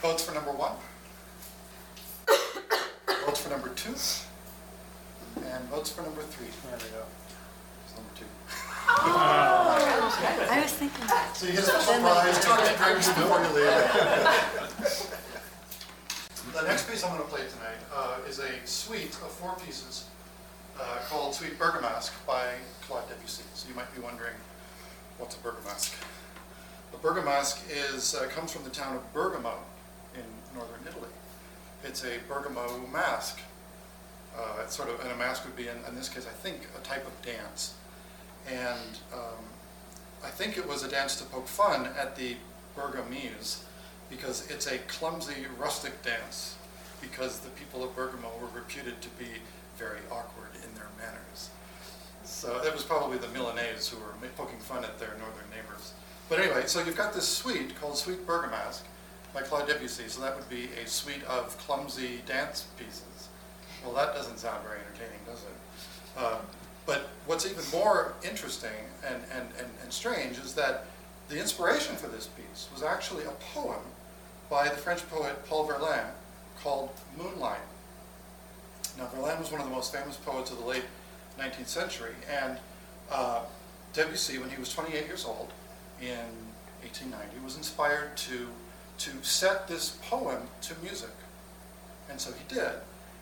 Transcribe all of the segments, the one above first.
Votes for number 1. Votes for number 2. And votes for number 3. There we go. It's number 2. I was thinking that. So you get a special prize, chocolate drinks before you leave. The next piece I'm going to play tonight is a suite of 4 pieces called Suite Bergamasque by Claude Debussy. So you might be wondering, what's a Bergamasque? A Bergamasque comes from the town of Bergamo in northern Italy. It's a Bergamo masque. It's sort of, and a masque would be, in this case, I think, a type of dance. And I think it was a dance to poke fun at the Bergamese, because it's a clumsy, rustic dance, because the people of Bergamo were reputed to be very awkward in their manners. So it was probably the Milanese who were poking fun at their northern neighbors. But anyway, so you've got this suite called Suite Bergamasque by Claude Debussy, so that would be a suite of clumsy dance pieces. Well, that doesn't sound very entertaining, does it? But what's even more interesting and strange is that the inspiration for this piece was actually a poem by the French poet Paul Verlaine called Moonlight. Now, Verlaine was one of the most famous poets of the late 19th century, and Debussy, when he was 28 years old in 1890, was inspired to set this poem to music. And so he did.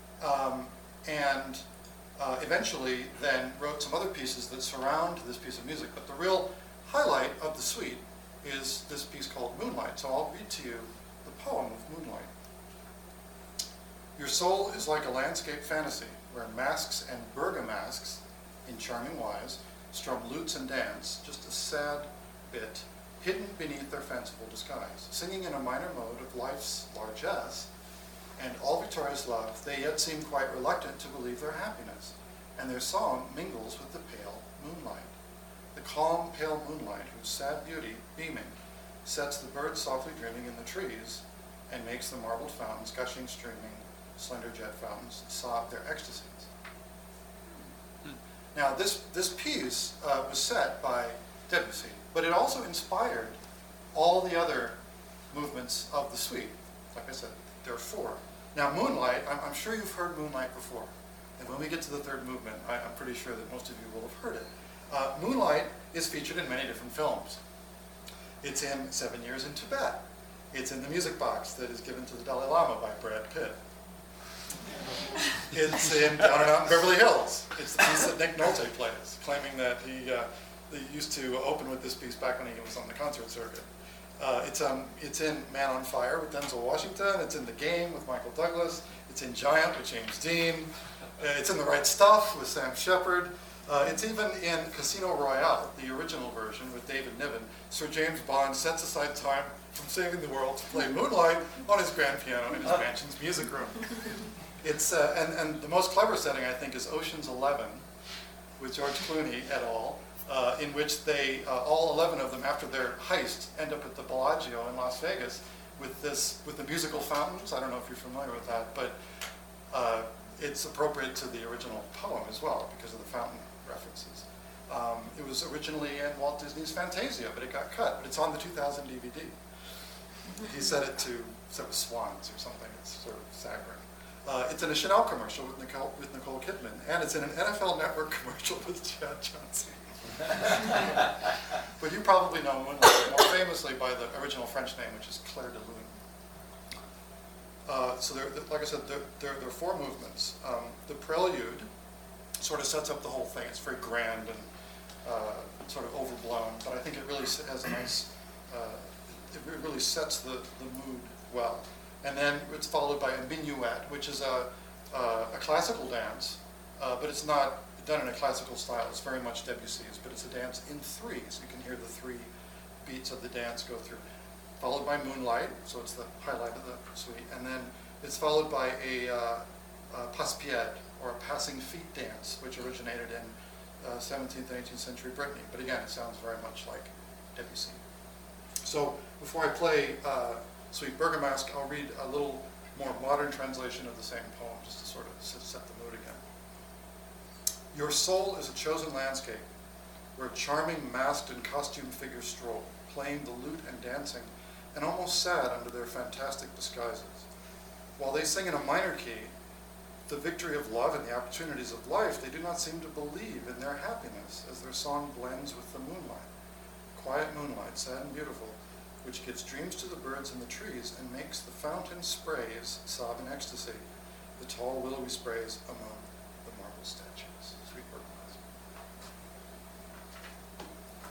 Eventually then wrote some other pieces that surround this piece of music, but the real highlight of the suite is this piece called Moonlight. So I'll read to you the poem of Moonlight. Your soul is like a landscape fantasy, where masks and bergamasques, in charming wise, strum lutes and dance, just a sad bit, hidden beneath their fanciful disguise, singing in a minor mode of life's largesse, and all victorious love, they yet seem quite reluctant to believe their happiness, and their song mingles with the pale moonlight. The calm, pale moonlight, whose sad beauty, beaming, sets the birds softly dreaming in the trees, and makes the marbled fountains, gushing, streaming, slender jet fountains, sob their ecstasies. Now, this piece was set by Debussy, but it also inspired all the other movements of the suite. Like I said, there are 4. Now, Moonlight, I'm sure you've heard Moonlight before. And when we get to the third movement, I'm pretty sure that most of you will have heard it. Moonlight is featured in many different films. It's in 7 Years in Tibet. It's in The Music Box that is given to the Dalai Lama by Brad Pitt. It's in Down and Out in Beverly Hills. It's the piece that Nick Nolte plays, claiming that he used to open with this piece back when he was on the concert circuit. It's in Man on Fire with Denzel Washington. It's in The Game with Michael Douglas. It's in Giant with James Dean. It's in The Right Stuff with Sam Shepard. It's even in Casino Royale, the original version with David Niven. Sir James Bond sets aside time from saving the world to play Moonlight on his grand piano in his mansion's music room. It's and the most clever setting, I think, is Ocean's 11 with George Clooney et al., in which they, all 11 of them, after their heist, end up at the Bellagio in Las Vegas with the musical fountains. I don't know if you're familiar with that, but it's appropriate to the original poem as well because of the fountain references. It was originally in Walt Disney's Fantasia, but it got cut. But it's on the 2000 DVD. He set it with swans or something. It's sort of saccharine. It's in a Chanel commercial with Nicole Kidman, and it's in an NFL Network commercial with Chad Johnson. But you probably know Moonlight more famously by the original French name, which is Clair de Lune. So like I said, there are 4 movements. The prelude sort of sets up the whole thing. It's very grand and sort of overblown, but I think it really has a nice, it really sets the mood well. And then it's followed by a minuet, which is a classical dance, but it's not done in a classical style. It's very much Debussy's, but it's a dance in 3, so you can hear the 3 beats of the dance go through. Followed by Moonlight, so it's the highlight of the suite, and then it's followed by a passe-pied, or a passing feet dance, which originated in 17th and 18th century Brittany. But again, it sounds very much like Debussy. So before I play Suite Bergamasque, I'll read a little more modern translation of the same poem, just to sort of set the mood again. Your soul is a chosen landscape, where charming masked and costumed figures stroll, playing the lute and dancing, and almost sad under their fantastic disguises. While they sing in a minor key, the victory of love and the opportunities of life, they do not seem to believe in their happiness as their song blends with the moonlight. Quiet moonlight, sad and beautiful, which gives dreams to the birds and the trees and makes the fountain sprays sob in ecstasy, the tall willowy sprays among the marble statues. Sweet Bergamasque.